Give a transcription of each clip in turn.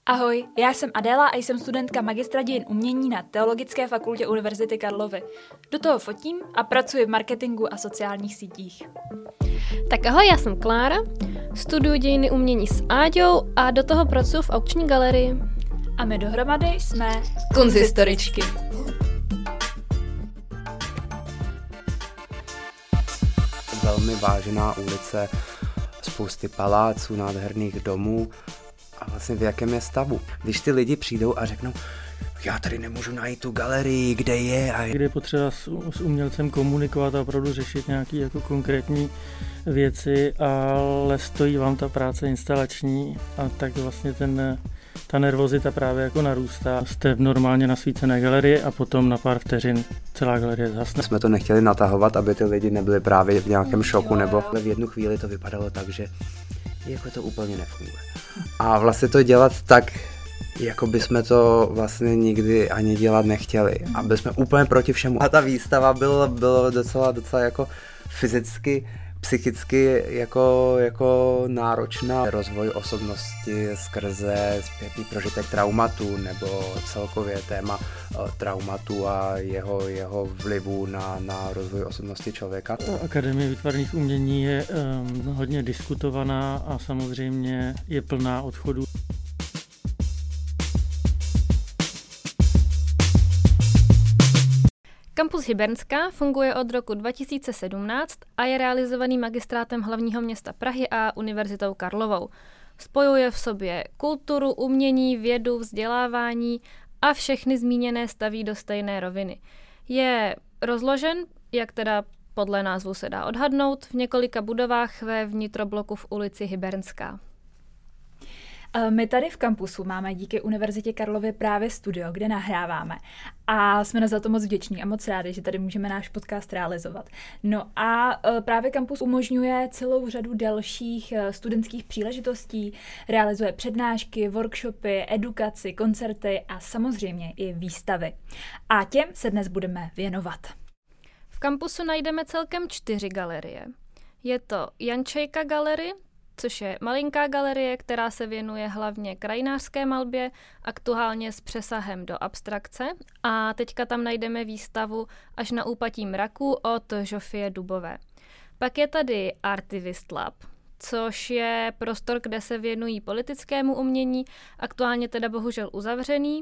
Ahoj, já jsem Adéla a jsem studentka magistra dějin umění na Teologické fakultě Univerzity Karlovy. Do toho fotím a pracuji v marketingu a sociálních sítích. Tak ahoj, já jsem Klára, studuji dějiny umění s Áďou a do toho pracuji v aukční galerii. A my dohromady jsme Kunzhistoričky. Velmi vážená ulice, spousty paláců, nádherných domů. A vlastně v jakém je stavu? Když ty lidi přijdou a řeknou, já tady nemůžu najít tu galerii, kde je. Kde je potřeba s umělcem komunikovat a opravdu řešit nějaké jako konkrétní věci, ale stojí vám ta práce instalační a tak vlastně ta nervozita právě jako narůstá. Jste v normálně nasvícené galerii a potom na pár vteřin celá galerie zhasne. Jsme to nechtěli natahovat, aby ty lidi nebyli právě v nějakém šoku, nebo v jednu chvíli to vypadalo tak, že jako to úplně nefunguje. A vlastně to dělat tak, jako bychom to vlastně nikdy ani dělat nechtěli. A byli jsme úplně proti všemu. A ta výstava byla docela jako fyzicky, psychicky jako náročná. Rozvoj osobnosti skrze zpětný prožitek traumatu nebo celkově téma traumatu a jeho vlivu na rozvoj osobnosti člověka. Akademie výtvarných umění je hodně diskutovaná a samozřejmě je plná odchodů. Kampus Hybernská funguje od roku 2017 a je realizovaný magistrátem hlavního města Prahy a Univerzitou Karlovou. Spojuje v sobě kulturu, umění, vědu, vzdělávání a všechny zmíněné staví do stejné roviny. Je rozložen, jak teda podle názvu se dá odhadnout, v několika budovách ve vnitrobloku v ulici Hybernská. My tady v kampusu máme díky Univerzitě Karlovy právě studio, kde nahráváme. A jsme za to moc vděční a moc rádi, že tady můžeme náš podcast realizovat. No a právě kampus umožňuje celou řadu dalších studentských příležitostí, realizuje přednášky, workshopy, edukaci, koncerty a samozřejmě i výstavy. A těm se dnes budeme věnovat. V kampusu najdeme celkem 4 galerie. Je to Jančejka Gallery, což je malinká galerie, která se věnuje hlavně krajinářské malbě, aktuálně s přesahem do abstrakce. A teďka tam najdeme výstavu Až na úpatí mraků od Žofie Dubové. Pak je tady Artivist Lab, což je prostor, kde se věnují politickému umění, aktuálně teda bohužel uzavřený.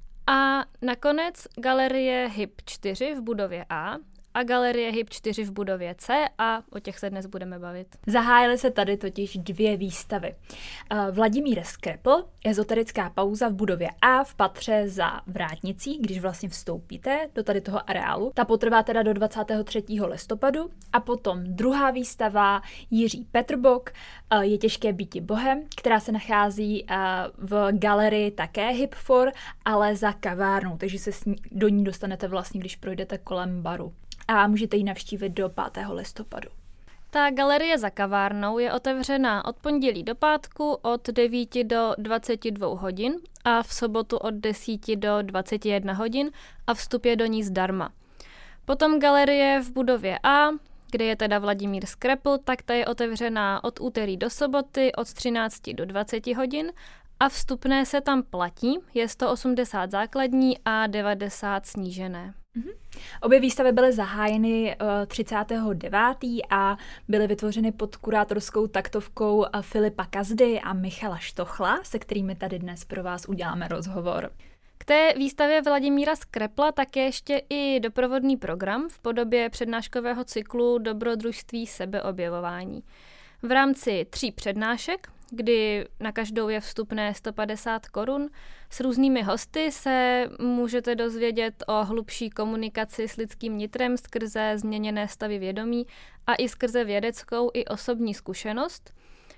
A nakonec galerie Hyb 4 v budově A, a galerie Hyb 4 v budově C a o těch se dnes budeme bavit. Zahájily se tady totiž 2 výstavy. Vladimír Skrepl, ezoterická pauza v budově A v patře za Vrátnicí, když vlastně vstoupíte do tady toho areálu. Ta potrvá teda do 23. listopadu a potom druhá výstava Jiří Petrbock, Je těžké býti Bohem, která se nachází v galerii také Hyb 4, ale za kavárnou, takže se do ní dostanete vlastně, když projdete kolem baru. A můžete ji navštívit do 5. listopadu. Ta galerie za kavárnou je otevřená od pondělí do pátku od 9 do 22 hodin a v sobotu od 10 do 21 hodin a vstup je do ní zdarma. Potom galerie v budově A, kde je teda Vladimír Skrepl, tak ta je otevřená od úterý do soboty od 13 do 20 hodin a vstupné se tam platí, je 180 základní a 90 snížené. Obě výstavy byly zahájeny 39. a byly vytvořeny pod kurátorskou taktovkou Filipa Kazdy a Michala Štochla, se kterými tady dnes pro vás uděláme rozhovor. K té výstavě Vladimíra Skrepla také ještě i doprovodný program v podobě přednáškového cyklu Dobrodružství sebeobjevování. V rámci 3 přednášek, kdy na každou je vstupné 150 korun, s různými hosty se můžete dozvědět o hlubší komunikaci s lidským nitrem skrze změněné stavy vědomí a i skrze vědeckou i osobní zkušenost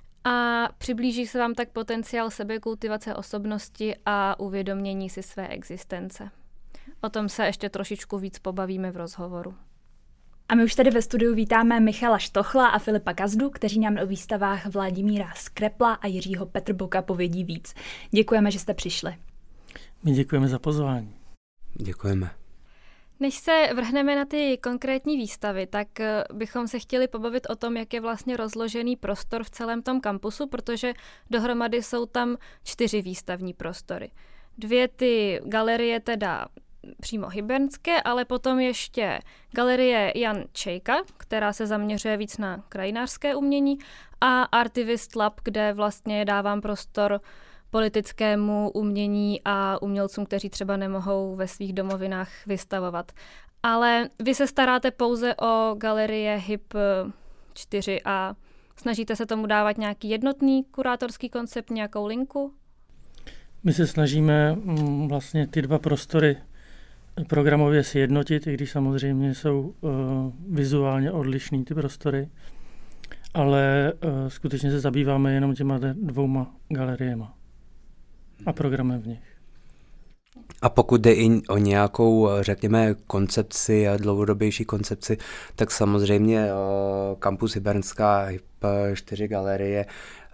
a přiblíží se vám tak potenciál sebekultivace osobnosti a uvědomění si své existence. O tom se ještě trošičku víc pobavíme v rozhovoru. A my už tady ve studiu vítáme Michala Štochla a Filipa Kazdu, kteří nám o výstavách Vladimíra Skrepla a Jiřího Petrboka povědí víc. Děkujeme, že jste přišli. My děkujeme za pozvání. Děkujeme. Než se vrhneme na ty konkrétní výstavy, tak bychom se chtěli pobavit o tom, jak je vlastně rozložený prostor v celém tom kampusu, protože dohromady jsou tam 4 výstavní prostory. 2 ty galerie teda přímo hybernské, ale potom ještě galerie Jan Čejka, která se zaměřuje víc na krajinářské umění, a Artivist Lab, kde vlastně dávám prostor politickému umění a umělcům, kteří třeba nemohou ve svých domovinách vystavovat. Ale vy se staráte pouze o galerie HYB 4 a snažíte se tomu dávat nějaký jednotný kurátorský koncept, nějakou linku? My se snažíme vlastně ty 2 prostory programově sjednotit, i když samozřejmě jsou vizuálně odlišný ty prostory, ale skutečně se zabýváme jenom těma 2 galeriema a programem v nich. A pokud jde i o nějakou, řekněme, koncepci a dlouhodobější koncepci, tak samozřejmě Kampus Hybernská 4 galerie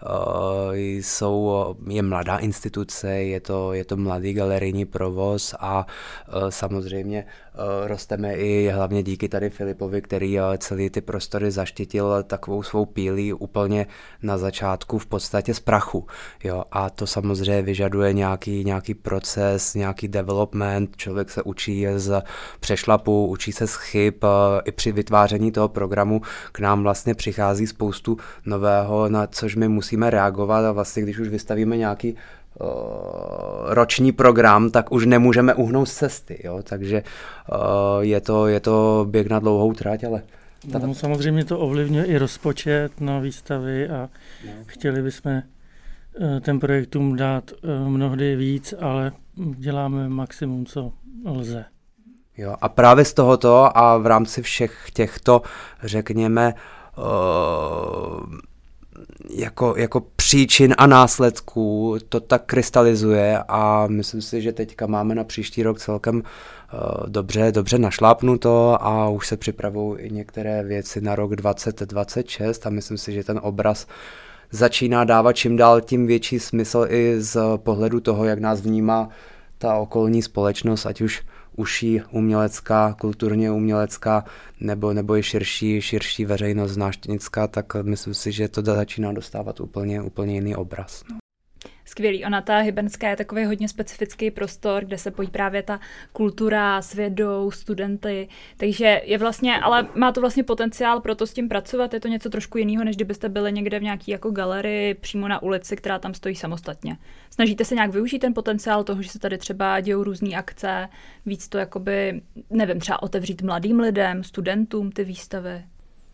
je mladá instituce, je to mladý galerijní provoz a samozřejmě rosteme i hlavně díky tady Filipovi, který celý ty prostory zaštítil takovou svou pílí úplně na začátku v podstatě z prachu. Jo? A to samozřejmě vyžaduje nějaký proces, nějaký development, člověk se učí z přešlapu, učí se z chyb, i při vytváření toho programu k nám vlastně přichází spoustu nového, na což my musíme reagovat a vlastně když už vystavíme nějaký roční program, tak už nemůžeme uhnout z cesty, jo? Takže je to běh na dlouhou trať, ale... No, samozřejmě to ovlivňuje i rozpočet na výstavy a chtěli bychom ten projektům dát mnohdy víc, ale děláme maximum, co lze. Jo, a právě z tohoto a v rámci všech těchto, řekněme, jako příčin a následků to tak krystalizuje a myslím si, že teďka máme na příští rok celkem dobře našlápnuto a už se připravují i některé věci na rok 2026 a myslím si, že ten obraz začíná dávat čím dál tím větší smysl i z pohledu toho, jak nás vnímá ta okolní společnost, ať už užší umělecká, kulturně umělecká, nebo i širší veřejnost návštěvnická, tak myslím si, že to začíná dostávat úplně jiný obraz. Skvělý. Ona ta Hybernská je takový hodně specifický prostor, kde se pojí právě ta kultura s vědou, studenty, takže je vlastně, ale má to vlastně potenciál pro to s tím pracovat, je to něco trošku jiného, než kdybyste byli někde v nějaký jako galerii přímo na ulici, která tam stojí samostatně. Snažíte se nějak využít ten potenciál toho, že se tady třeba dějou různý akce, víc to jakoby, nevím, třeba otevřít mladým lidem, studentům ty výstavy?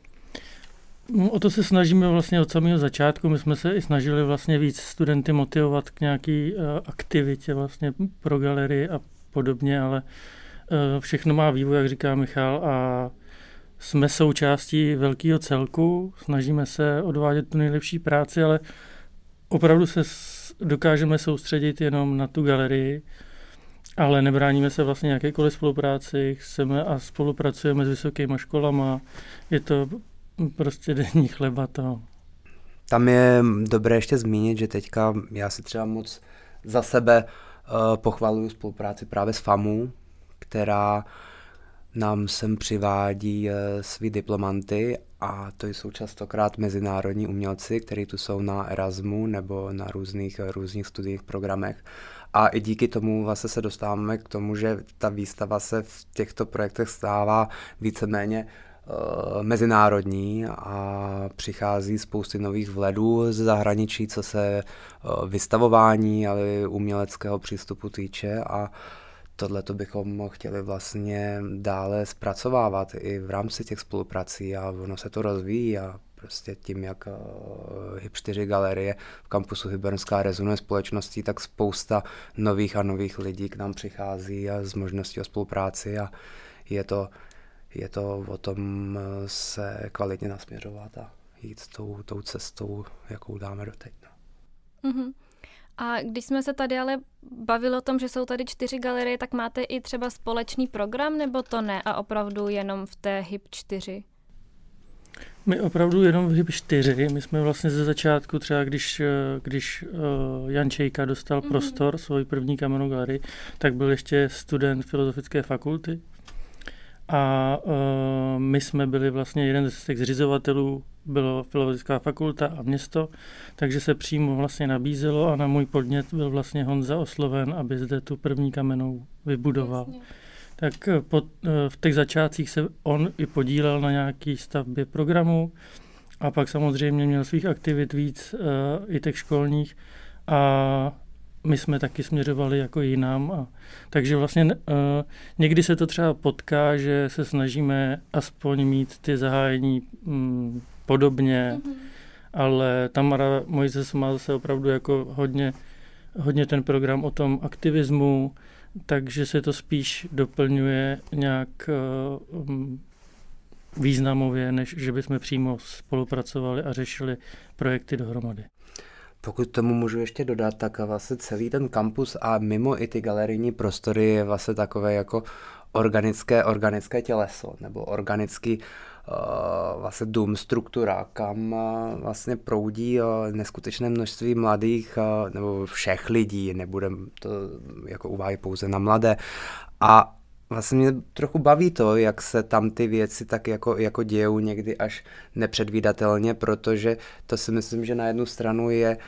O to se snažíme vlastně od samého začátku. My jsme se i snažili vlastně víc studenty motivovat k nějaký aktivitě vlastně pro galerii a podobně, ale všechno má vývoj, jak říká Michal, a jsme součástí velkého celku, snažíme se odvádět tu nejlepší práci, ale opravdu se dokážeme soustředit jenom na tu galerii, ale nebráníme se vlastně jakékoliv spolupráci, chceme a spolupracujeme s vysokýma školama, je to prostě denní chleba to. Tam je dobré ještě zmínit, že teďka já si třeba moc za sebe pochvaluju spolupráci právě s FAMU, která nám sem přivádí svý diplomanty a to jsou častokrát mezinárodní umělci, kteří tu jsou na Erasmu nebo na různých studijních programech. A i díky tomu vlastně se dostáváme k tomu, že ta výstava se v těchto projektech stává víceméně mezinárodní a přichází spousty nových vhledů z zahraničí, co se vystavování, ale i uměleckého přístupu týče a tohleto bychom chtěli vlastně dále zpracovávat i v rámci těch spoluprací a ono se to rozvíjí a prostě tím, jak HYB 4 galerie v kampusu Hybernská rezonuje společností, tak spousta nových lidí k nám přichází a z možností o spolupráci a je to o tom se kvalitně nasměřovat a jít tou cestou, jakou dáme doteď. No. Mm-hmm. A když jsme se tady ale bavili o tom, že jsou tady 4 galerie, tak máte i třeba společný program, nebo to ne a opravdu jenom v té HYB 4? My opravdu jenom v HYB 4. My jsme vlastně ze začátku, třeba když Jan Čejka dostal prostor, svoji první kamennou galerii, tak byl ještě student filozofické fakulty. a my jsme byli vlastně jeden z těch zřizovatelů, bylo Filozofická fakulta a město, takže se přímo vlastně nabízelo a na můj podnět byl vlastně Honza osloven, aby zde tu první kamennou vybudoval. Jasně. Tak v těch začátcích se on i podílel na nějaký stavbě programu a pak samozřejmě měl svých aktivit víc i těch školních a my jsme taky směřovali jako jinam. Takže vlastně někdy se to třeba potká, že se snažíme aspoň mít ty zahájení podobně, ale Tamara Mojzes má zase opravdu jako hodně ten program o tom aktivismu, takže se to spíš doplňuje nějak významově, než že bychom přímo spolupracovali a řešili projekty dohromady. Pokud tomu můžu ještě dodat, tak vlastně celý ten kampus a mimo i ty galerijní prostory je vlastně takové jako organické těleso, nebo organický vlastně dům, struktura, kam vlastně proudí neskutečné množství mladých nebo všech lidí, nebudem to jako uvádět pouze na mladé. A vlastně mě trochu baví to, jak se tam ty věci tak jako dějou někdy až nepředvídatelně, protože to si myslím, že na jednu stranu je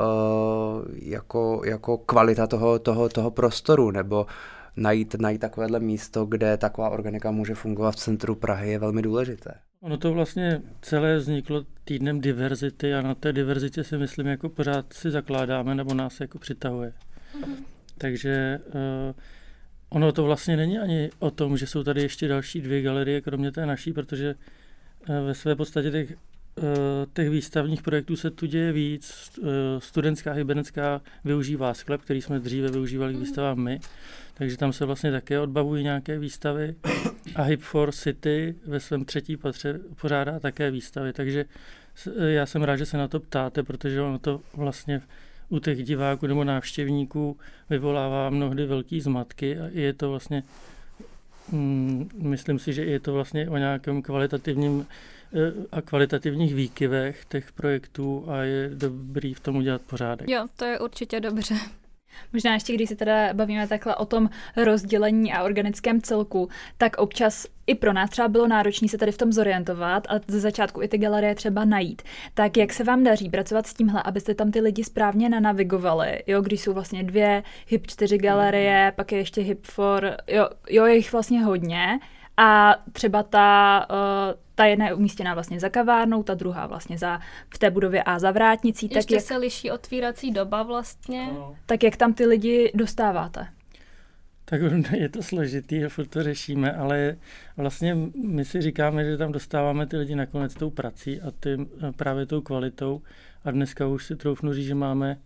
jako kvalita toho prostoru, nebo najít takovéhle místo, kde taková organika může fungovat v centru Prahy, je velmi důležité. Ono to vlastně celé vzniklo týdnem diverzity a na té diverzitě si myslím, jako pořád si zakládáme, nebo nás jako přitahuje. Takže ono to vlastně není ani o tom, že jsou tady ještě další 2 galerie, kromě té naší, protože ve své podstatě těch výstavních projektů se tu děje víc. Studentská Hybernecká využívá sklep, který jsme dříve využívali k výstavám my, takže tam se vlastně také odbavují nějaké výstavy a Hip for City ve svém 3. patře pořádá také výstavy, takže já jsem rád, že se na to ptáte, protože ono to vlastně u těch diváků nebo návštěvníků vyvolává mnohdy velký zmatky a je to vlastně, myslím si, že je to vlastně o nějakém kvalitativních výkyvech těch projektů a je dobrý v tom udělat pořádek. Jo, to je určitě dobře. Možná ještě, když se teda bavíme takhle o tom rozdělení a organickém celku, tak občas i pro nás třeba bylo náročné se tady v tom zorientovat a ze začátku i ty galerie třeba najít. Tak jak se vám daří pracovat s tímhle, abyste tam ty lidi správně nanavigovali, jo, když jsou vlastně 2 Hip 4 galerie, pak je ještě Hip for, jo, je jich vlastně hodně a třeba ta jedna je umístěná vlastně za kavárnou, ta druhá vlastně v té budově A za vrátnicí. Ještě tak se liší otvírací doba vlastně. Tak jak tam ty lidi dostáváte? Tak je to složitý, furt to řešíme, ale vlastně my si říkáme, že tam dostáváme ty lidi nakonec tou prací a právě tou kvalitou a dneska už si troufnu říct, že máme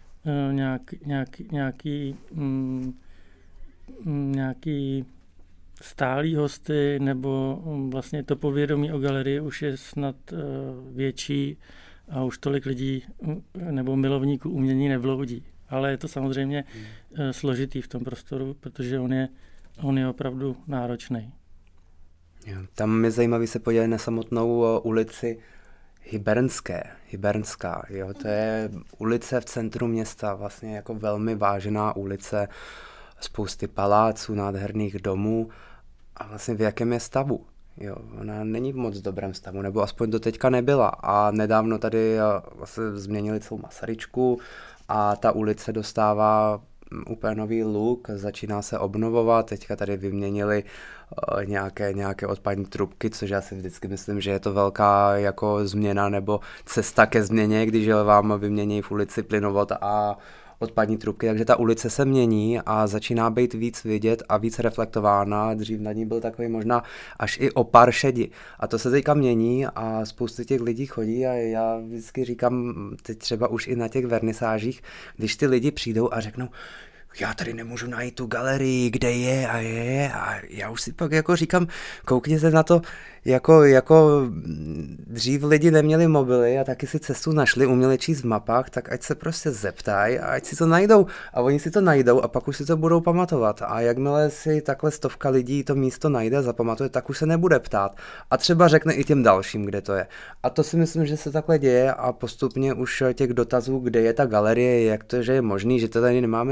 nějaký stálí hosty, nebo vlastně to povědomí o galerii už je snad větší a už tolik lidí nebo milovníků umění nevloudí. Ale je to samozřejmě složitý v tom prostoru, protože on je opravdu náročný. Tam je zajímavý se podívat na samotnou ulici Hybernská. Jo? To je ulice v centru města, vlastně jako velmi vážená ulice, spousty paláců, nádherných domů a vlastně v jakém je stavu. Jo, ona není v moc dobrém stavu, nebo aspoň do teďka nebyla a nedávno tady vlastně změnili celou Masaryčku a ta ulice dostává úplně nový look, začíná se obnovovat, teďka tady vyměnili nějaké odpadní trubky, což já si vždycky myslím, že je to velká jako změna nebo cesta ke změně, když vám vymění v ulici plynovod a odpadní trubky, takže ta ulice se mění a začíná být víc vidět a víc reflektována. Dřív na ní byl takový možná až i opar šedi. A to se teďka mění a spoustu těch lidí chodí a já vždycky říkám, teď třeba už i na těch vernisážích, když ty lidi přijdou a řeknou, já tady nemůžu najít tu galerii, kde je a já už si pak jako říkám, koukněte na to, jako dřív lidi neměli mobily a taky si cestu našli, uměli číst v mapách, tak ať se prostě zeptají a ať si to najdou a oni si to najdou a pak už si to budou pamatovat a jakmile si takhle 100 lidí to místo najde a zapamatuje, tak už se nebude ptát a třeba řekne i těm dalším, kde to je. A to si myslím, že se takhle děje a postupně už těch dotazů, kde je ta galerie, jak to, že je možný, že tady nemáme žádný znak,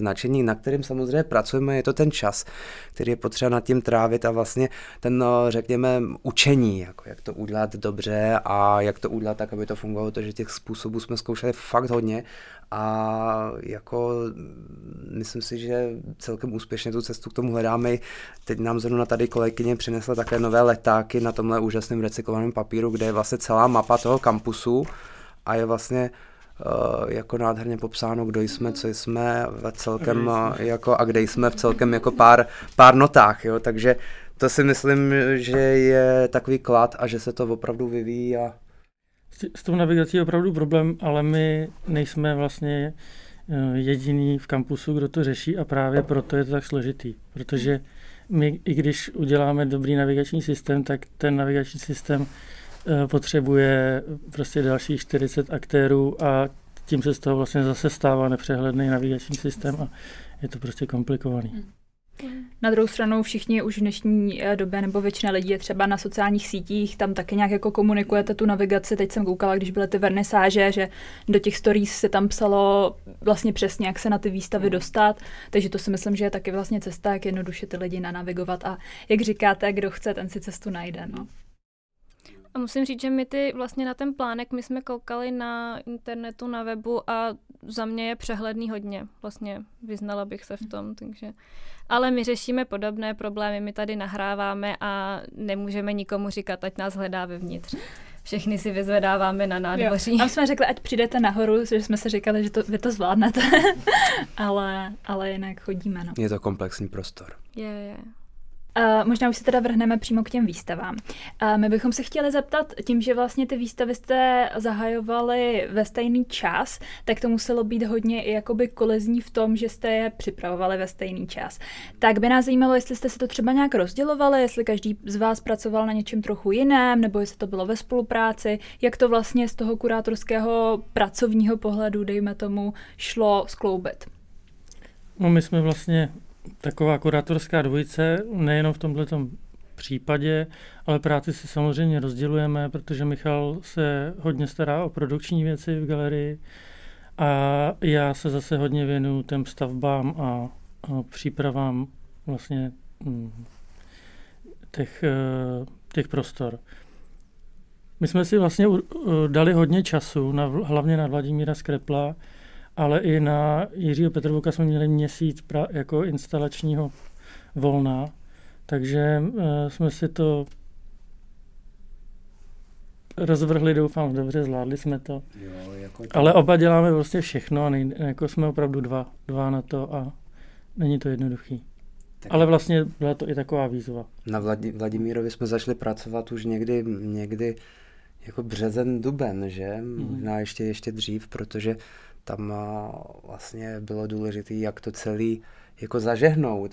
nadšení, na kterým samozřejmě pracujeme, je to ten čas, který je potřeba nad tím trávit a vlastně ten, řekněme, učení, jako jak to udělat dobře a jak to udělat tak, aby to fungovalo, protože těch způsobů jsme zkoušeli fakt hodně a jako myslím si, že celkem úspěšně tu cestu k tomu hledáme. Teď nám zrovna tady kolegyně přinesla také nové letáky na tomhle úžasném recyklovaném papíru, kde je vlastně celá mapa toho kampusu a je vlastně jako nádherně popsáno, kdo jsme, co jsme ve celkem jako a kde jsme v celkem jako pár notách, jo, takže to si myslím, že je takový klad a že se to opravdu vyvíjí a s tou navigací je opravdu problém, ale my nejsme vlastně jediný v kampusu, kdo to řeší a právě proto je to tak složitý, protože my, i když uděláme dobrý navigační systém, tak ten navigační systém potřebuje prostě dalších 40 aktérů a tím se z toho vlastně zase stává nepřehledný navigační systém a je to prostě komplikovaný. Na druhou stranu všichni už v dnešní době, nebo většina lidí je třeba na sociálních sítích, tam taky nějak jako komunikujete tu navigaci. Teď jsem koukala, když byly ty vernisáže, že do těch stories se tam psalo vlastně přesně, jak se na ty výstavy dostat, takže to si myslím, že je taky vlastně cesta, jak jednoduše ty lidi nanavigovat a jak říkáte, kdo chce, ten si cestu najde. No. A musím říct, že my vlastně na ten plánek, my jsme koukali na internetu, na webu a za mě je přehledný hodně. Vlastně vyznala bych se v tom, takže... Ale my řešíme podobné problémy, my tady nahráváme a nemůžeme nikomu říkat, ať nás hledá vevnitř. Všechny si vyzvedáváme na nádvoří. Tam jsme řekli, ať přijdete nahoru, že jsme se říkali, že vy to zvládnete, ale jinak chodíme. No. Je to komplexní prostor. Je. Možná už se teda vrhneme přímo k těm výstavám. My bychom se chtěli zeptat, tím, že vlastně ty výstavy jste zahajovali ve stejný čas, tak to muselo být hodně i jakoby kolizní v tom, že jste je připravovali ve stejný čas. Tak by nás zajímalo, jestli jste si to třeba nějak rozdělovali, jestli každý z vás pracoval na něčem trochu jiném, nebo jestli to bylo ve spolupráci, jak to vlastně z toho kurátorského pracovního pohledu, dejme tomu, šlo skloubit. No my jsme vlastně taková kurátorská dvojice, nejenom v tomhletom případě, ale práci si samozřejmě rozdělujeme, protože Michal se hodně stará o produkční věci v galerii a já se zase hodně věnuju těm stavbám a přípravám vlastně těch prostor. My jsme si vlastně dali hodně času, hlavně na Vladimíra Skrepla, ale i na Jiřího Petrvoka jsme měli měsíc jako instalačního volna, takže jsme si to rozvrhli, doufám, dobře, zvládli jsme to. Jo, jako ale oba děláme vlastně všechno a jako jsme opravdu dva na to a není to jednoduchý. Tak. Ale vlastně byla to i taková výzva. Na Vladimírovi jsme začali pracovat už někdy jako březen, duben, že? Možná ještě dřív, protože tam vlastně bylo důležité, jak to celý jako zažehnout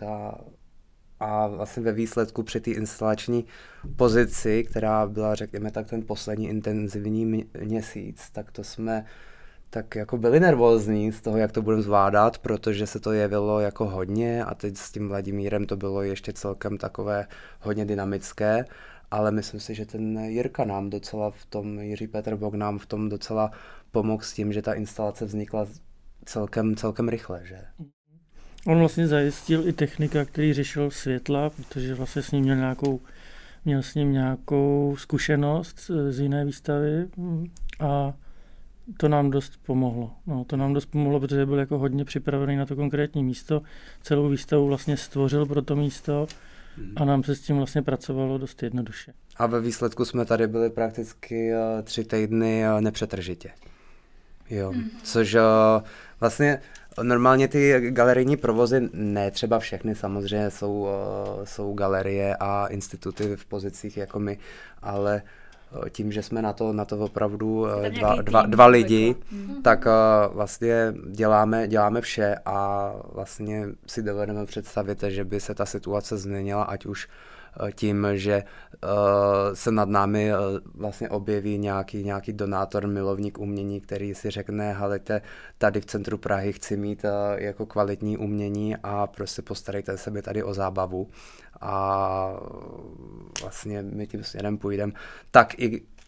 a vlastně ve výsledku při té instalační pozici, která byla, řekněme tak, ten poslední intenzivní měsíc, tak to jsme tak jako byli nervózní z toho, jak to budeme zvládat, protože se to jevilo jako hodně a teď s tím Vladimírem to bylo ještě celkem takové hodně dynamické, ale myslím si, že ten Jirka nám docela v tom, Jiří Petrvok nám v tom docela pomohl s tím, že ta instalace vznikla celkem rychle, že? On vlastně zajistil i technika, který řešil světla, protože vlastně s ním měl s ním nějakou zkušenost z jiné výstavy a to nám dost pomohlo. No, to nám dost pomohlo, protože byl jako hodně připravený na to konkrétní místo. Celou výstavu vlastně stvořil pro to místo a nám se s tím vlastně pracovalo dost jednoduše. A ve výsledku jsme tady byli prakticky 3 týdny nepřetržitě. Jo, což vlastně normálně ty galerijní provozy, ne třeba všechny, samozřejmě jsou galerie a instituty v pozicích jako my, ale tím, že jsme na to opravdu dva lidi, tak vlastně děláme vše a vlastně si dovedeme představit, že by se ta situace změnila, ať už tím, že se nad námi vlastně objeví nějaký donátor, milovník umění, který si řekne, helejte, tady v centru Prahy chci mít jako kvalitní umění a prostě postarejte se mi tady o zábavu a vlastně my tím směrem půjdeme. Tak i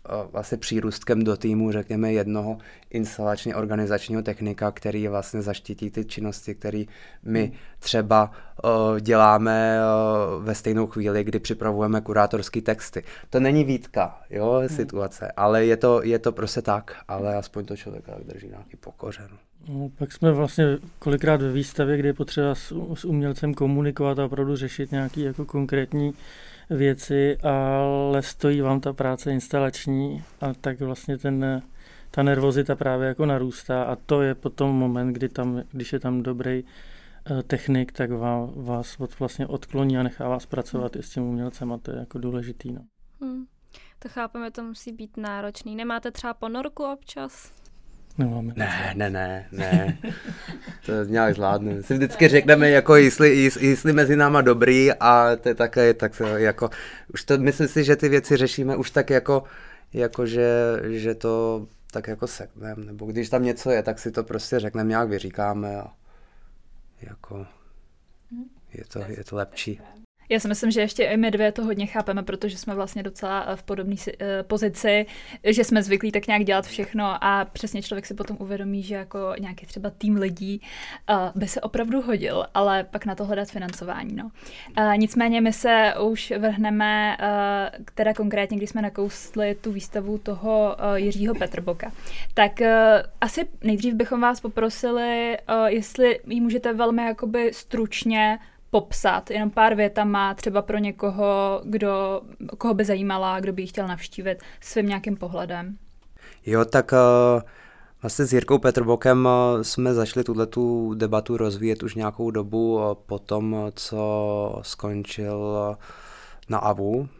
vlastně přírůstkem do týmu, řekněme, jednoho instalačně organizačního technika, který vlastně zaštítí ty činnosti, které my třeba děláme ve stejnou chvíli, kdy připravujeme kurátorský texty. To není výtka, jo, situace, ale je to prostě tak, ale aspoň to člověka drží nějaký pokoře. No, pak jsme vlastně kolikrát ve výstavě, kdy je potřeba s umělcem komunikovat a opravdu řešit nějaké jako konkrétní věci, ale stojí vám ta práce instalační a tak vlastně ta nervozita právě jako narůstá a to je potom moment, kdy když je tam dobrý technik, tak vás vlastně odkloní a nechá vás pracovat i s tím umělcem a to je jako důležitý. No. To chápeme, to musí být náročný. Nemáte třeba ponorku občas? Nemáme. Ne. To nějak zvládne. Si vždycky řekneme, jako jestli mezi náma dobrý a to je také, tak jako, už to myslím si, že ty věci řešíme už tak jako že to tak jako sekneme, nebo když tam něco je, tak si to prostě řekneme, nějak vyříkáme a jako je to lepší. Já si myslím, že ještě i my dvě to hodně chápeme, protože jsme vlastně docela v podobné pozici, že jsme zvyklí tak nějak dělat všechno a přesně člověk si potom uvědomí, že jako nějaký třeba tým lidí by se opravdu hodil, ale pak na to hledat financování. No. Nicméně my se už vrhneme, teda konkrétně, když jsme nakousli tu výstavu toho Jiřího Petrboka, tak asi nejdřív bychom vás poprosili, jestli ji můžete velmi jakoby stručně popsat, jenom pár větama, třeba pro někoho, koho by zajímala, kdo by ji chtěl navštívit svým nějakým pohledem. Jo, tak vlastně s Jirkou Petrbokem jsme začali tuhletu debatu rozvíjet už nějakou dobu po tom, co skončil na AVU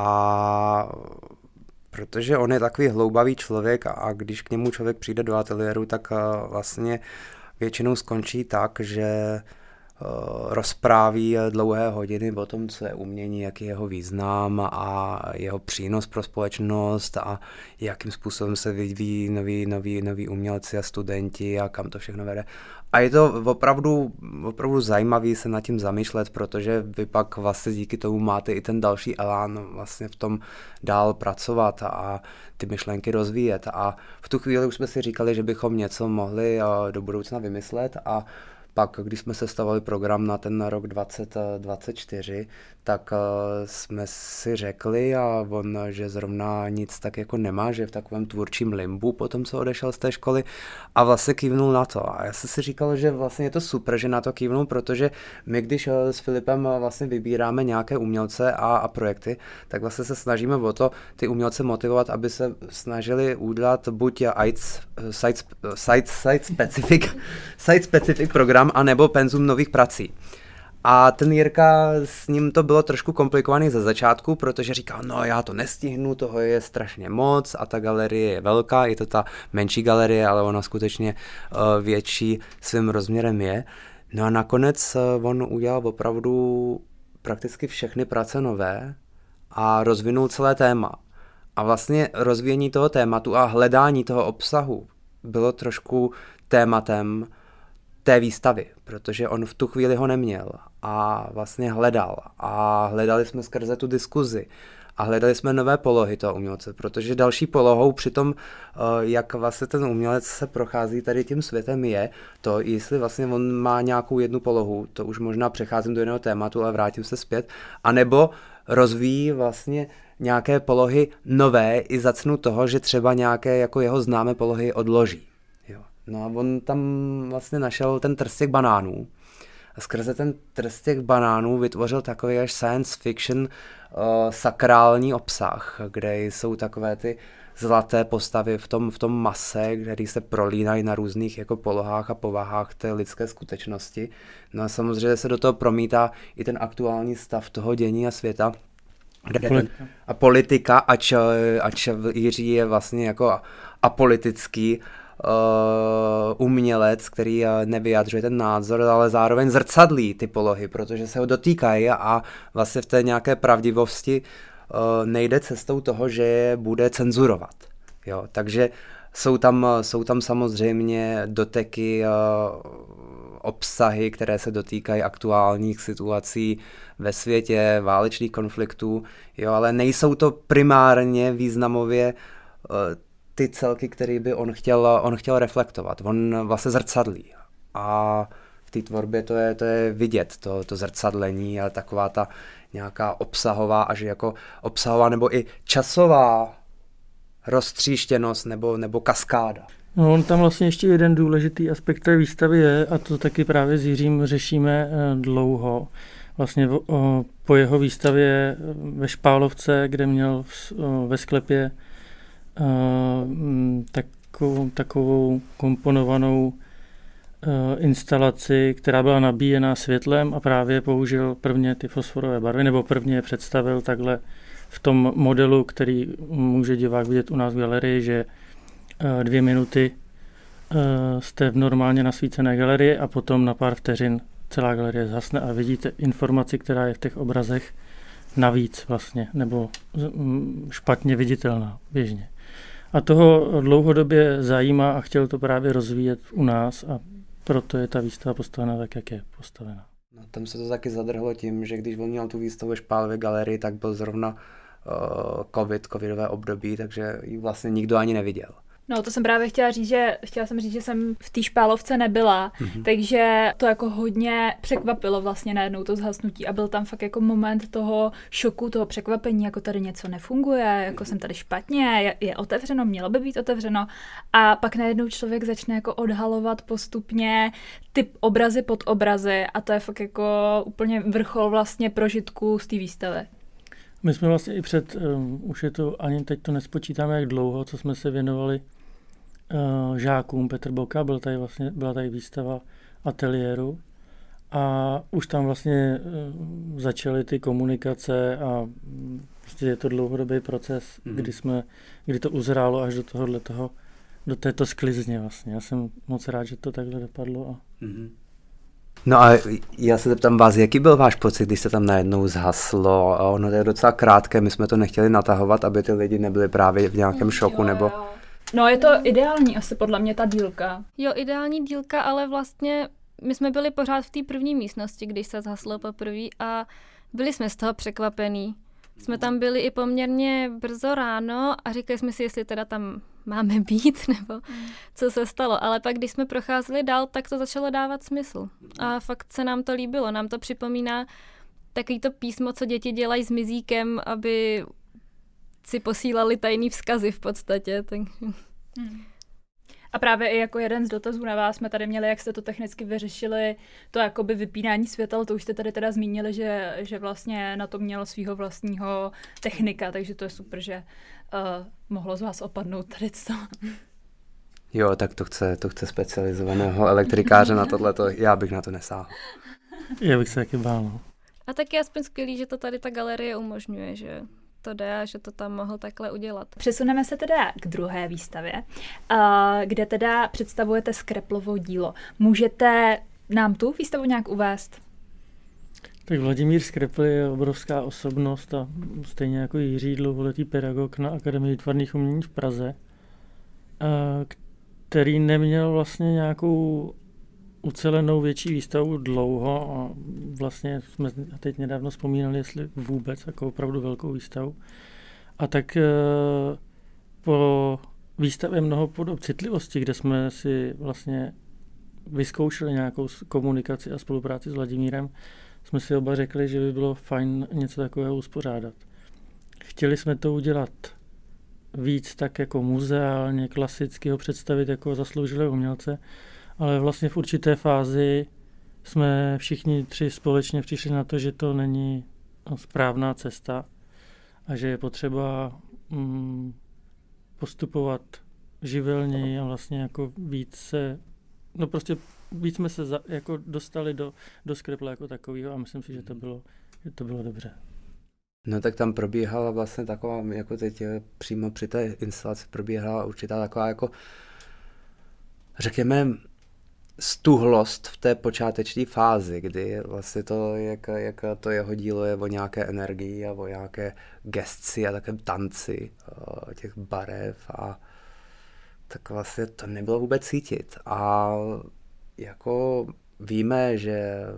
a protože on je takový hloubavý člověk a když k němu člověk přijde do ateliéru, tak vlastně většinou skončí tak, že rozpráví dlouhé hodiny o tom, co je umění, jaký je jeho význam a jeho přínos pro společnost a jakým způsobem se vyvíjí noví umělci a studenti a kam to všechno vede. A je to opravdu zajímavý se nad tím zamýšlet, protože vy pak vlastně díky tomu máte i ten další elán vlastně v tom dál pracovat a ty myšlenky rozvíjet. A v tu chvíli už jsme si říkali, že bychom něco mohli do budoucna vymyslet a pak, když jsme sestavovali program na ten rok 2024, tak jsme si řekli a on, že zrovna nic tak jako nemá, že je v takovém tvůrčím limbu po tom, co odešel z té školy a vlastně kývnul na to. A já jsem si říkal, že vlastně je to super, že na to kývnul, protože my, když s Filipem vlastně vybíráme nějaké umělce a projekty, tak vlastně se snažíme o to ty umělce motivovat, aby se snažili udělat buď site-specific program, anebo penzum nových prací. A ten Jirka, s ním to bylo trošku komplikovaný ze začátku, protože říkal, no já to nestihnu, toho je strašně moc a ta galerie je velká, je to ta menší galerie, ale ona skutečně větší svým rozměrem je. No a nakonec on udělal opravdu prakticky všechny práce nové a rozvinul celé téma. A vlastně rozvíjení toho tématu a hledání toho obsahu bylo trošku tématem té výstavy, protože on v tu chvíli ho neměl a vlastně hledal a hledali jsme skrze tu diskuzi a hledali jsme nové polohy toho umělce, protože další polohou při tom, jak vlastně ten umělec se prochází tady tím světem je to, jestli vlastně on má nějakou jednu polohu, to už možná přecházím do jiného tématu, ale vrátím se zpět, anebo rozvíjí vlastně nějaké polohy nové i za cenu toho, že třeba nějaké jako jeho známé polohy odloží. No a on tam vlastně našel ten trstěk banánů a skrze ten trstěk banánů vytvořil takový až science fiction sakrální obsah, kde jsou takové ty zlaté postavy v tom mase, které se prolínají na různých jako polohách a povahách té lidské skutečnosti. No a samozřejmě se do toho promítá i ten aktuální stav toho dění a světa. A politika, ač Jiří je vlastně jako apolitický umělec, který nevyjadřuje ten názor, ale zároveň zrcadlí ty polohy, protože se ho dotýkají a vlastně v té nějaké pravdivosti nejde cestou toho, že je bude cenzurovat. Jo, takže jsou tam samozřejmě doteky, obsahy, které se dotýkají aktuálních situací ve světě, válečných konfliktů, jo, ale nejsou to primárně významově ty celky, které by on chtěl reflektovat. On vlastně zrcadlí. A v té tvorbě to je vidět, to zrcadlení, ale taková ta nějaká obsahová, až jako obsahová nebo i časová roztříštěnost nebo kaskáda. No, on tam vlastně ještě jeden důležitý aspekt té výstavy je, a to taky právě s Jiřím řešíme dlouho. Vlastně po jeho výstavě ve Špálovce, kde měl ve sklepě takovou komponovanou instalaci, která byla nabíjená světlem a právě použil prvně ty fosforové barvy, nebo prvně je představil takhle v tom modelu, který může divák vidět u nás v galerii, že 2 minuty jste v normálně nasvícené galerii a potom na pár vteřin celá galerie zhasne a vidíte informaci, která je v těch obrazech navíc vlastně, nebo špatně viditelná běžně. A toho dlouhodobě zajímá a chtěl to právě rozvíjet u nás a proto je ta výstava postavena tak, jak je postavena. No, tam se to taky zadrhlo tím, že když on měl tu výstavu ve Špálově galerii, tak byl zrovna covidové období, takže ji vlastně nikdo ani neviděl. No, to jsem právě chtěla jsem říct, že jsem v té Špálovce nebyla, takže to jako hodně překvapilo vlastně najednou to zhasnutí a byl tam fakt jako moment toho šoku, toho překvapení, jako tady něco nefunguje, jako jsem tady špatně, je otevřeno, mělo by být otevřeno a pak najednou člověk začne jako odhalovat postupně ty obrazy pod obrazy a to je fakt jako úplně vrchol vlastně prožitku z té výstavy. My jsme vlastně i už je to, ani teď to nespočítáme, jak dlouho, co jsme se věnovali žákům. Petr Boka, byla tady výstava ateliéru a už tam vlastně začaly ty komunikace a prostě je to dlouhodobý proces, kdy to uzrálo až do této sklizně vlastně. Já jsem moc rád, že to takhle dopadlo. No a já se zeptám vás, jaký byl váš pocit, když se tam najednou zhaslo? A ono je docela krátké, my jsme to nechtěli natahovat, aby ty lidi nebyli právě v nějakém šoku, nebo... No je to ideální asi podle mě ta dílka. Jo, ideální dílka, ale vlastně my jsme byli pořád v té první místnosti, když se zhaslo poprvé a byli jsme z toho překvapení. Jsme tam byli i poměrně brzo ráno a říkali jsme si, jestli teda tam máme být, nebo co se stalo. Ale pak, když jsme procházeli dál, tak to začalo dávat smysl. A fakt se nám to líbilo. Nám to připomíná takový to písmo, co děti dělají s mizíkem, aby si posílali tajný vzkazy v podstatě. A právě i jako jeden z dotazů na vás jsme tady měli, jak jste to technicky vyřešili, to jakoby vypínání světel, to už jste tady teda zmínili, že vlastně na to mělo svýho vlastního technika, takže to je super, že mohlo z vás opadnout tady to. Jo, tak to chce specializovaného elektrikáře na tohleto, já bych na to nesáhl. Já bych se taky bál, no. A tak je aspoň skvělý, že to tady ta galerie umožňuje, že to jde a že to tam mohl takhle udělat. Přesuneme se teda k druhé výstavě, kde teda představujete Skreplovo dílo. Můžete nám tu výstavu nějak uvést? Tak Vladimír Skrepl je obrovská osobnost a stejně jako Jiří, dlouholetý pedagog na Akademii výtvarných umění v Praze, který neměl vlastně nějakou ucelenou větší výstavu dlouho a vlastně jsme teď nedávno vzpomínali, jestli vůbec jako opravdu velkou výstavu. A tak po výstavě mnoho podob citlivosti, kde jsme si vlastně vyzkoušeli nějakou komunikaci a spolupráci s Vladimírem, jsme si oba řekli, že by bylo fajn něco takového uspořádat. Chtěli jsme to udělat víc tak jako muzeálně, klasicky ho představit jako zasloužilého umělce, ale vlastně v určité fázi jsme všichni 3 společně přišli na to, že to není správná cesta a že je potřeba postupovat živelněji a vlastně jako víc jsme se jako dostali do Skrepla jako takového a myslím si, že to bylo dobře. No tak tam probíhala vlastně taková, jako teď přímo při té instalaci probíhala určitá taková jako, řekněme, stuhlost v té počáteční fázi, kdy vlastně to, jak to jeho dílo je o nějaké energii a o nějaké gesci a takém tanci těch barev a tak vlastně to nebylo vůbec cítit. A jako víme, že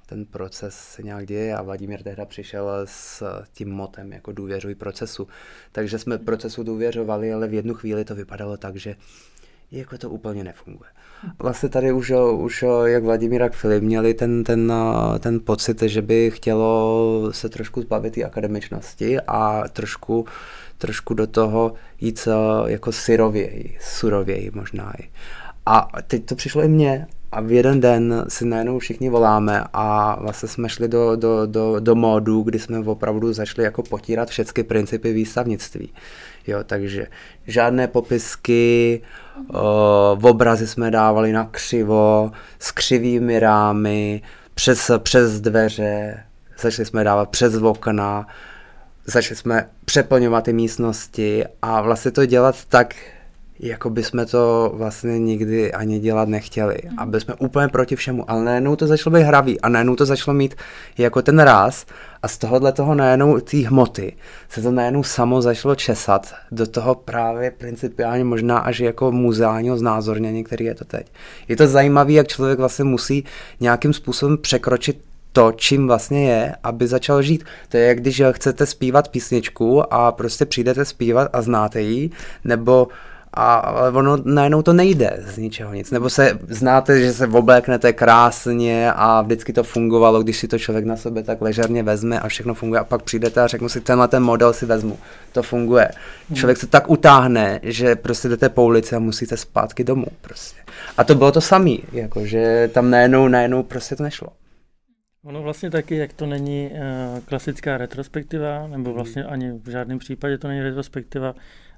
ten proces se nějak děje a Vladimír tehda přišel s tím motem jako důvěřuj procesu. Takže jsme procesu důvěřovali, ale v jednu chvíli to vypadalo tak, že jako to úplně nefunguje. Vlastně tady už jak Vladimír, jak Filip měli ten pocit, že by chtělo se trošku zbavit té akademičnosti a trošku do toho jít jako surověji možná i. A teď to přišlo i mně a v jeden den si najednou všichni voláme a vlastně jsme šli do módu, kdy jsme opravdu začali jako potírat všechny principy výstavnictví. Jo, takže žádné popisky, obrazy jsme dávali na křivo, s křivými rámy, přes dveře, začali jsme dávat přes okna, začali jsme přeplňovat ty místnosti a vlastně to dělat tak, jako by jsme to vlastně nikdy ani dělat nechtěli. A byli jsme úplně proti všemu, ale najednou to začalo být hravý a najednou to začalo mít jako ten ráz a z toho najednou té hmoty se to najednou samo začalo česat do toho právě principiálně možná až jako muzeálního znázornění, který je to teď. Je to zajímavé, jak člověk vlastně musí nějakým způsobem překročit to, čím vlastně je, aby začal žít. To je, jak když chcete zpívat písničku a prostě přijdete zpívat a znáte ji, nebo ale ono najednou to nejde z ničeho nic. Nebo se znáte, že se obléknete krásně a vždycky to fungovalo, když si to člověk na sobě tak ležerně vezme a všechno funguje a pak přijdete a řeknu si, tenhle ten model si vezmu. To funguje. Člověk se tak utáhne, že prostě jdete po ulici a musíte zpátky domů prostě. A to bylo to samý, jakože tam najednou prostě to nešlo. Ono vlastně taky, jak to není klasická retrospektiva, nebo vlastně ani v žádném případě to není retrospektiva,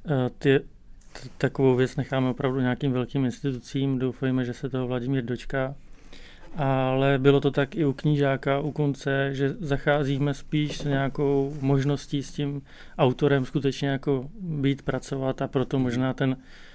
takovou věc necháme opravdu nějakým velkým institucím, doufejme, že se toho Vladimír dočká. Ale bylo to tak i u Knížáka, u Kunce, že zacházíme spíš s nějakou možností s tím autorem skutečně jako být, pracovat a proto možná ten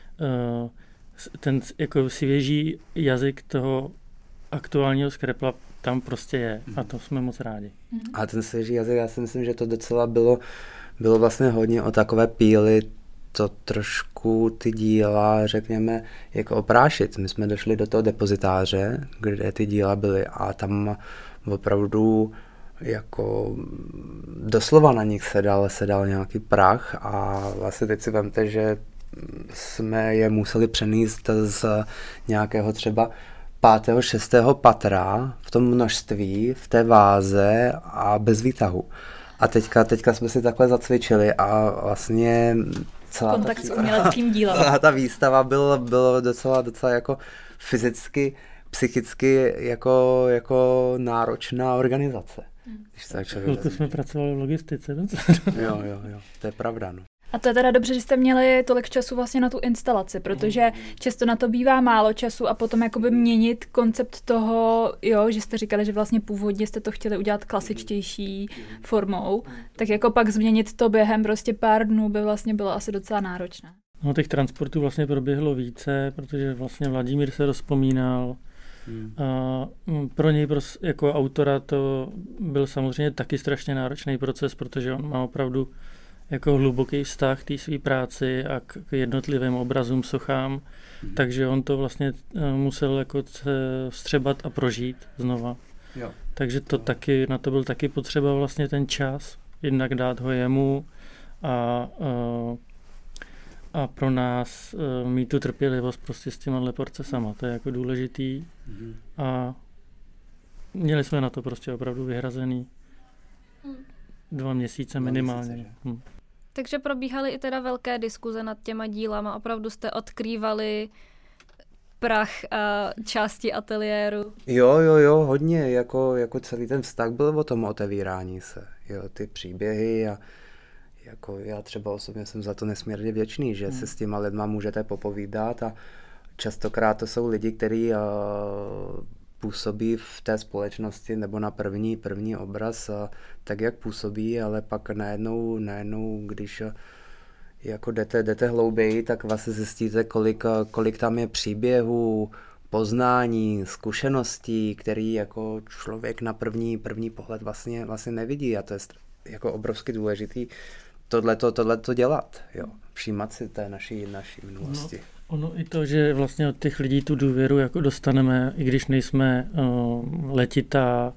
jako svěží jazyk toho aktuálního skrepla tam prostě je a to jsme moc rádi. A ten svěží jazyk, já si myslím, že to docela bylo vlastně hodně o takové píly, to trošku ty díla, řekněme, jako oprášit. My jsme došli do toho depozitáře, kde ty díla byly a tam opravdu jako doslova na nich se dal nějaký prach a vlastně teď si vemte, že jsme je museli přenést z nějakého třeba 5., 6. patra v tom množství, v té váze a bez výtahu. A teďka jsme si takhle zacvičili a vlastně kontakt s uměleckým dílem. Celá ta výstava byla docela jako fyzicky, psychicky jako náročná organizace. Chvilku jsme pracovali v logistice. Jo, to je pravda. No. A to je teda dobře, že jste měli tolik času vlastně na tu instalaci, protože často na to bývá málo času a potom jakoby měnit koncept toho, jo, že jste říkali, že vlastně původně jste to chtěli udělat klasičtější formou, tak jako pak změnit to během prostě pár dnů by vlastně bylo asi docela náročné. No těch transportů vlastně proběhlo více, protože vlastně Vladimír se rozpomínal. A pro něj jako autora to byl samozřejmě taky strašně náročný proces, protože on má opravdu jako hluboký vztah k té své práci a k jednotlivým obrazům, sochám, takže on to vlastně musel jako vstřebat a prožít znova. Jo. Takže to taky, na to byl taky potřeba vlastně ten čas, jednak dát ho jemu a pro nás mít tu trpělivost prostě s těma procesama, to je jako důležitý a měli jsme na to prostě opravdu vyhrazený 2 měsíce minimálně. Takže probíhaly i teda velké diskuze nad těma dílama, opravdu jste odkrývali prach a části ateliéru. Jo, hodně, jako celý ten vztah byl o tom otevírání se, jo, ty příběhy a jako já třeba osobně jsem za to nesmírně vděčný, že se s těma lidma můžete popovídat a častokrát to jsou lidi, kteří působí v té společnosti nebo na první obraz tak, jak působí, ale pak najednou když jako jdete hlouběji, tak vlastně zjistíte, kolik tam je příběhů, poznání, zkušeností, který jako člověk na první pohled vlastně nevidí a to je jako obrovsky důležitý tohleto dělat, jo. Všímat si té naší minulosti. Ono i to, že vlastně od těch lidí tu důvěru jako dostaneme, i když nejsme letitá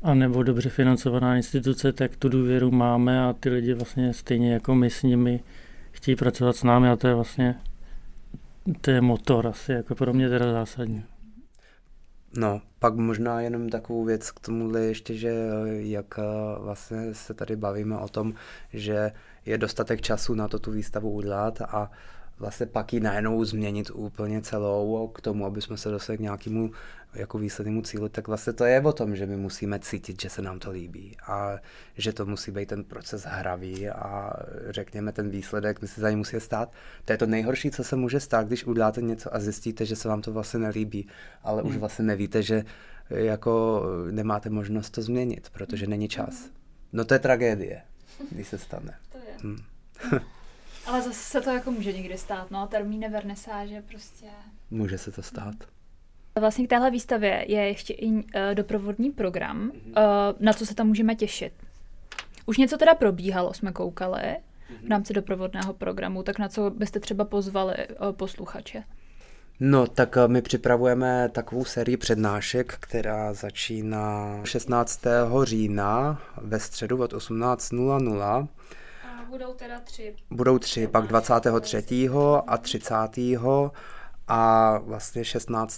a nebo dobře financovaná instituce, tak tu důvěru máme a ty lidi vlastně stejně jako my s nimi chtějí pracovat s námi a to je vlastně to je motor asi, jako pro mě teda zásadní. No, pak možná jenom takovou věc k tomuhle ještě, že jak vlastně se tady bavíme o tom, že je dostatek času na to tu výstavu udělat a vlastně pak ji najednou změnit úplně celou k tomu, aby jsme se dostali k nějakému jako výslednému cíli, tak vlastně to je o tom, že my musíme cítit, že se nám to líbí a že to musí být ten proces hravý a řekněme ten výsledek, my si za ní musí stát. To je to nejhorší, co se může stát, když uděláte něco a zjistíte, že se vám to vlastně nelíbí, ale už vlastně nevíte, že jako nemáte možnost to změnit, protože není čas. No to je tragédie, když se stane. To je. Ale zase se to jako může někdy stát, no, termíny vernisáže prostě. Může se to stát. Vlastně k téhle výstavě je ještě i doprovodný program, na co se tam můžeme těšit. Už něco teda probíhalo, jsme koukali v rámci doprovodného programu, tak na co byste třeba pozvali posluchače? No, tak my připravujeme takovou sérii přednášek, která začíná 16. října ve středu od 18:00. Budou teda 3. Budou 3, pak 23. a 30. A vlastně 16.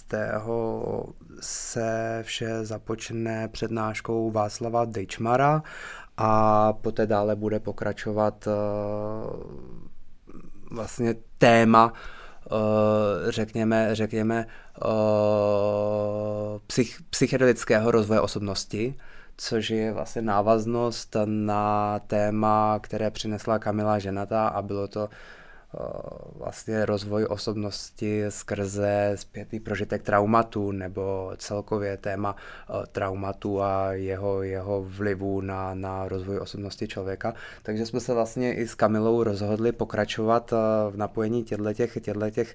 se vše započne přednáškou Václava Dejčmara a poté dále bude pokračovat vlastně téma, řekněme psychedelického rozvoje osobnosti, což je vlastně návaznost na téma, které přinesla Kamila Ženatá a bylo to vlastně rozvoj osobnosti skrze zpětný prožitek traumatu nebo celkově téma traumatu a jeho vlivu na rozvoj osobnosti člověka. Takže jsme se vlastně i s Kamilou rozhodli pokračovat v napojení těchto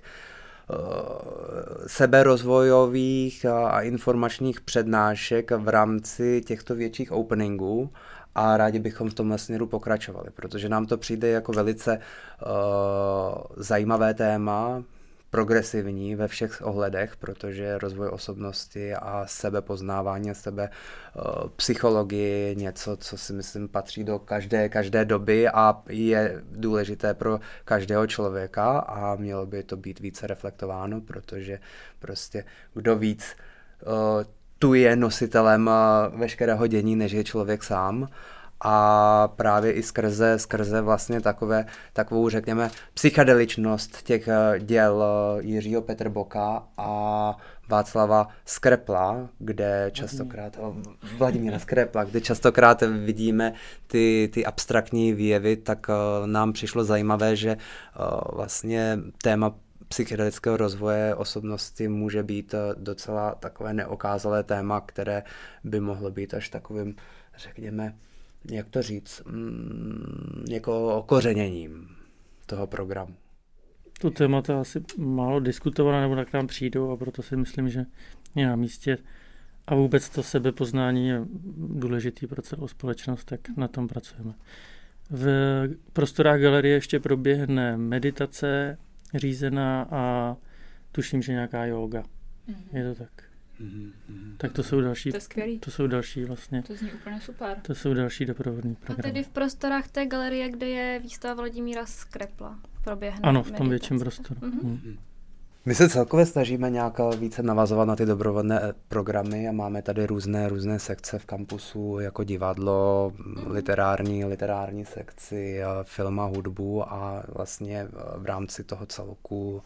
seberozvojových a informačních přednášek v rámci těchto větších openingů a rádi bychom v tomhle směru pokračovali, protože nám to přijde jako velice zajímavé téma, progresivní ve všech ohledech, protože rozvoj osobnosti a sebepoznávání a psychologie je něco, co si myslím patří do každé doby a je důležité pro každého člověka a mělo by to být více reflektováno, protože prostě kdo víc tu je nositelem veškerého dění, než je člověk sám. A právě i skrze vlastně takovou, řekněme, psychedeličnost těch děl Jiřího Petrboka a Václava Skrepla, Vladimíra Skrepla, kde častokrát vidíme ty abstraktní výjevy, tak nám přišlo zajímavé, že vlastně téma psychedelického rozvoje osobnosti může být docela takové neokázalé téma, které by mohlo být až takovým, řekněme, jak to říct, jako okořeněním toho programu. Tu témata asi málo diskutovaná nebo k nám přijdou a proto si myslím, že je na místě a vůbec to sebepoznání je důležitý pro celou společnost, tak na tom pracujeme. V prostorách galerie ještě proběhne meditace řízená a tuším, že nějaká jóga. Je to tak. Tak to jsou další. To je skvělý. To jsou další vlastně. To zní úplně super. To jsou další doprovodní programy. A tedy v prostorách té galerie, kde je výstava Vladimíra Skrepla, proběhne ano, v tom větším prostoru. My se celkově snažíme nějak více navazovat na ty doprovodné programy a máme tady různé sekce v kampusu, jako divadlo, literární sekci, film a hudbu a vlastně v rámci toho celku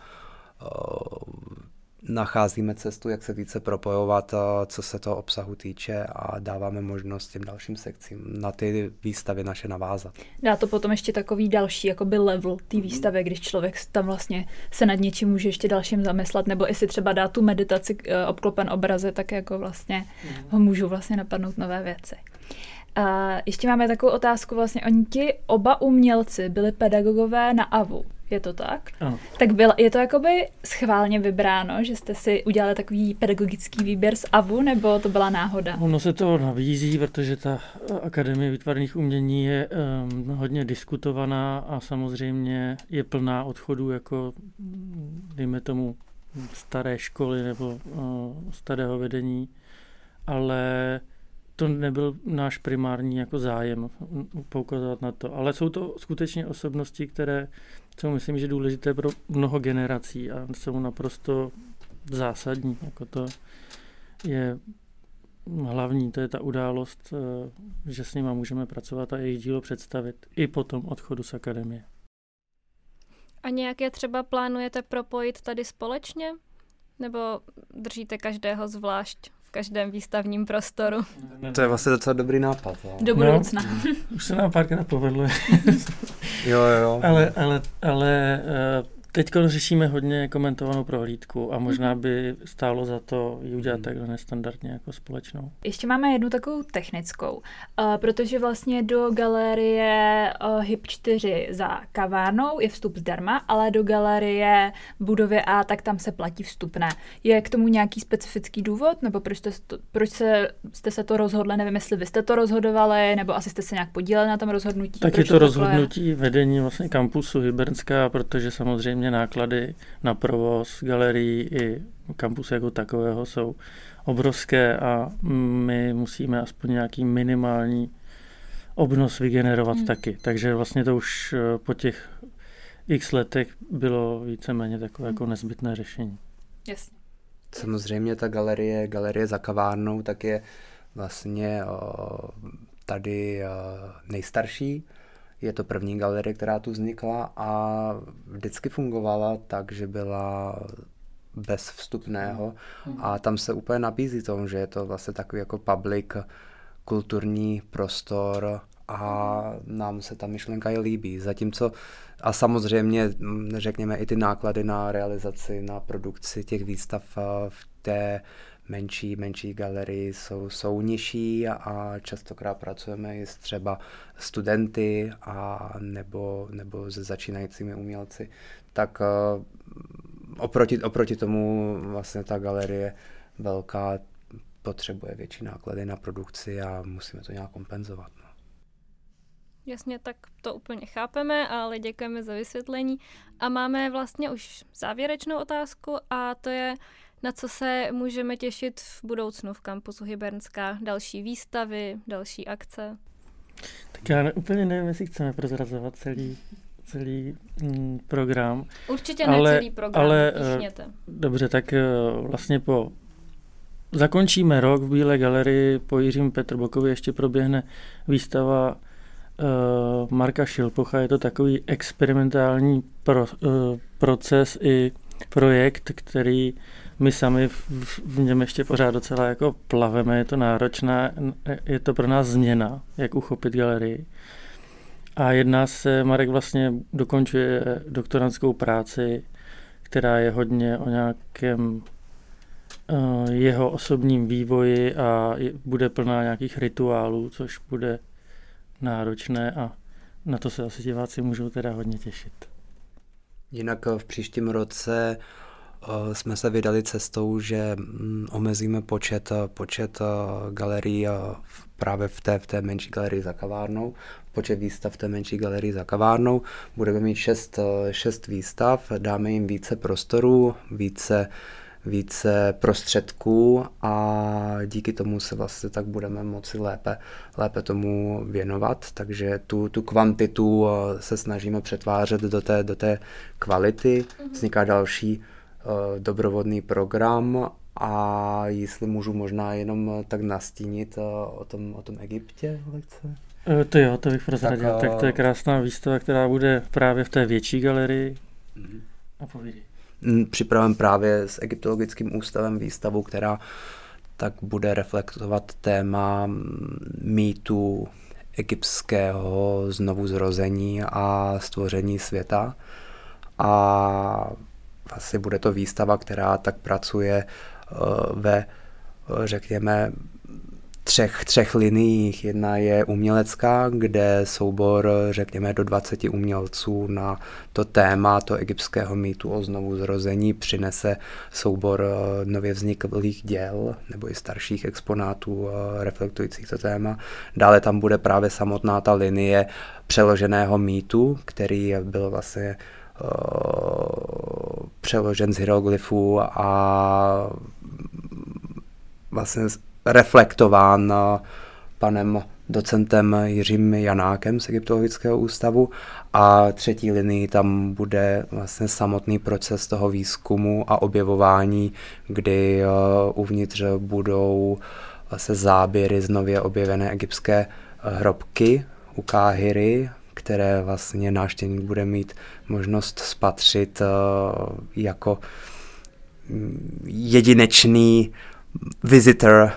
nacházíme cestu, jak se více propojovat, co se toho obsahu týče a dáváme možnost těm dalším sekcím na ty výstavy naše navázat. Dá to potom ještě takový další jakoby level té výstavy, když člověk tam vlastně se nad něčím může ještě dalším zamyslet, nebo jestli třeba dá tu meditaci obklopen obraze, tak jako vlastně ho můžou vlastně napadnout nové věci. A ještě máme takovou otázku, vlastně oni ti oba umělci byli pedagogové na AVU. Je to tak? Ano. Tak je to jakoby schválně vybráno, že jste si udělali takový pedagogický výběr z AVU, nebo to byla náhoda? Ono se to nabízí, protože ta Akademie výtvarných umění je hodně diskutovaná a samozřejmě je plná odchodů jako, dejme tomu, staré školy nebo starého vedení, ale to nebyl náš primární jako zájem poukazovat na to, ale jsou to skutečně osobnosti, které jsou, myslím, že důležité pro mnoho generací a jsou naprosto zásadní. Jako to je hlavní, to je ta událost, že s nima můžeme pracovat a jejich dílo představit i po tom odchodu z akademie. A nějaké třeba plánujete propojit tady společně? Nebo držíte každého zvlášť v každém výstavním prostoru? To je vlastně docela dobrý nápad. Jo. Do budoucna. No, už se nám párkrát povedlo. Jo. Ale teď řešíme hodně komentovanou prohlídku a možná by stálo za to ji udělat takhle nestandardně jako společnou. Ještě máme jednu takovou technickou, protože vlastně do galerie HIP 4 za kavárnou je vstup zdarma, ale do galerie v budově A, tak tam se platí vstupné. Je k tomu nějaký specifický důvod, nebo proč jste se to rozhodli, nevím, jestli vy jste to rozhodovali, nebo asi jste se nějak podíleli na tom rozhodnutí? Tak je to rozhodnutí vedení vlastně kampusu Hybernská, protože samozřejmě náklady na provoz galerií i kampusu jako takového jsou obrovské a my musíme aspoň nějaký minimální obnos vygenerovat taky. Takže vlastně to už po těch x letech bylo víceméně takové jako nezbytné řešení. Jasně. Samozřejmě ta galerie za kavárnou, tak je vlastně tady nejstarší. Je to první galerie, která tu vznikla a vždycky fungovala tak, že byla bez vstupného a tam se úplně nabízí tomu, že je to vlastně takový jako public kulturní prostor a nám se ta myšlenka i líbí. Zatímco a samozřejmě řekněme i ty náklady na realizaci, na produkci těch výstav v té menší galerii jsou nižší a častokrát pracujeme i s třeba studenty a nebo se začínajícími umělci. Tak oproti tomu vlastně ta galerie velká potřebuje větší náklady na produkci a musíme to nějak kompenzovat. No. Jasně, tak to úplně chápeme, ale děkujeme za vysvětlení. A máme vlastně už závěrečnou otázku a to je, na co se můžeme těšit v budoucnu v kampusu Hybernská? Další výstavy, další akce? Tak já úplně nevím, jestli chceme prozrazovat celý program. Určitě ne celý program, ale píšněte. Dobře, tak vlastně zakončíme rok v Bílé galerii, po Jiřím Petrbokovi ještě proběhne výstava Marka Šilpocha. Je to takový experimentální proces i projekt, který my sami v něm ještě pořád docela jako plaveme, je to náročná, je to pro nás změna, jak uchopit galerii. A Marek vlastně dokončuje doktorantskou práci, která je hodně o nějakém jeho osobním vývoji a bude plná nějakých rituálů, což bude náročné a na to se asi diváci můžou teda hodně těšit. Jinak v příštím roce jsme se vydali cestou, že omezíme počet galerií právě v té menší galerii za kavárnou, počet výstav v té menší galerii za kavárnou. Budeme mít 6 výstav, dáme jim více prostoru, více prostředků a díky tomu se vlastně tak budeme moci lépe tomu věnovat, takže tu kvantitu se snažíme přetvářet do té kvality. Vzniká další doprovodný program a jestli můžu možná jenom tak nastínit o tom Egyptě lekce. To bych prozradil. Tak to je krásná výstava, která bude právě v té větší galerii. A povídej. Připravím právě s Egyptologickým ústavem výstavu, která tak bude reflektovat téma mýtu egyptského znovuzrození a stvoření světa. A vlastně bude to výstava, která tak pracuje ve, řekněme, třech liniích. Jedna je umělecká, kde soubor, řekněme, do 20 umělců na to téma egyptského mýtu o znovuzrození přinese soubor nově vzniklých děl nebo i starších exponátů reflektujících to téma. Dále tam bude právě samotná ta linie přeloženého mýtu, který byl vlastně přeložen z hieroglyfů a vlastně reflektován panem docentem Jiřím Janákem z Egyptologického ústavu a třetí linii tam bude vlastně samotný proces toho výzkumu a objevování, kdy uvnitř budou vlastně záběry z nově objevené egyptské hrobky u Káhiry, které vlastně návštěvník bude mít možnost spatřit jako jedinečný visitor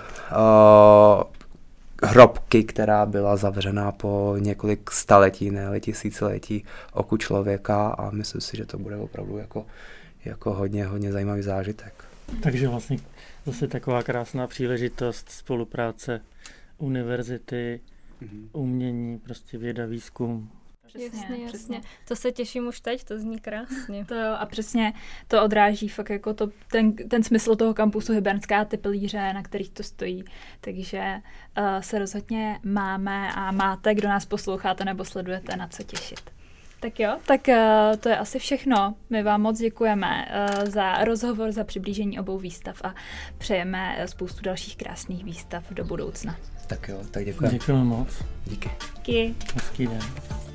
hrobky, která byla zavřená po několik staletí, ne tisíciletí oku člověka a myslím si, že to bude opravdu jako hodně zajímavý zážitek. Takže vlastně zase taková krásná příležitost spolupráce univerzity, umění, prostě věda, výzkum. Jasně. To se těším už teď, to zní krásně. To jo, a přesně to odráží fakt jako ten smysl toho kampusu Hybernská ty pilíře, na kterých to stojí. Takže se rozhodně máme a máte, kdo nás posloucháte nebo sledujete, na co těšit. Tak jo, tak to je asi všechno. My vám moc děkujeme za rozhovor, za přiblížení obou výstav a přejeme spoustu dalších krásných výstav do budoucna. Tak jo, tak děkujeme. Děkujeme moc. Díky. Díky. Hezký den.